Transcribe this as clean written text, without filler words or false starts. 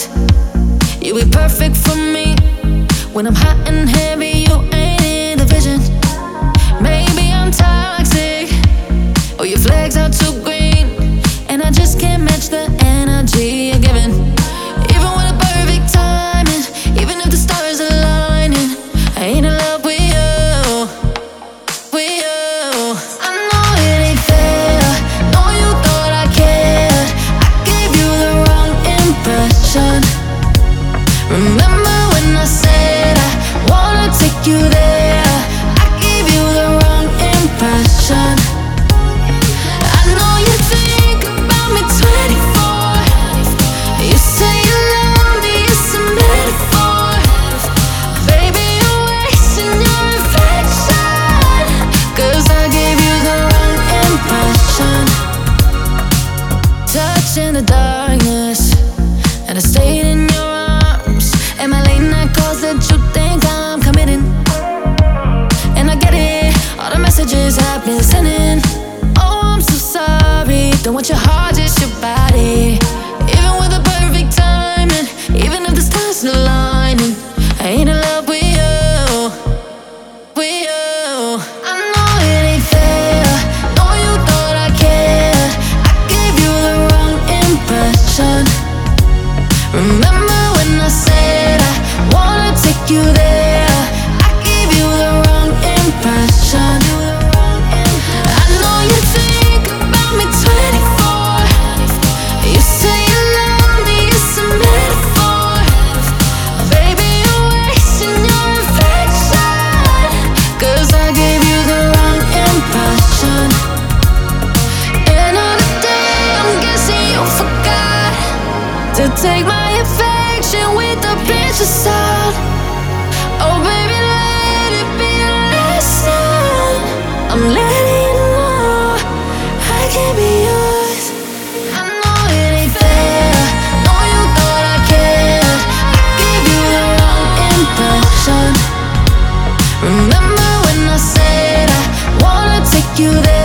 eyes. You be perfect for me. When I'm hot and heavy, you ain't in the vision. Maybe I'm toxic, or your flag's out too green, and I just can't match the energy you're giving. Even with a perfect timing, even if the stars are aligning, I ain't in love with you, with you. I know it ain't fair, know you thought I cared. I gave you the wrong impression. Remember when I said I wanna take you there? I gave you the wrong impression. I know you think about me 24. You say you love me, it's a metaphor. Baby, you're wasting your reflection, 'cause I gave you the wrong impression. Touch in the darkness, and I stayed in your arms. And my late night calls that you think I'm committing. And I get it, all the messages I've been sending. Oh, I'm so sorry, don't want your heart, just your body. Even with the perfect timing, even if the stars are aligning, I ain't in love with you, with you. I know it ain't fair, know you thought I cared. I gave you the wrong impression. Remember when I said I wanna take you there? I gave you the wrong impression. I know you think about me 24. You say you love me, it's a metaphor. Baby, you're wasting your reflection, 'cause I gave you the wrong impression. And on the day, I'm guessing you forgot to take my affection with a pinch of salt. Oh baby, let it be a lesson. I'm letting you know I can't be yours. I know it ain't fair, know you thought I cared. I gave you the wrong impression. Remember when I said I wanna take you there?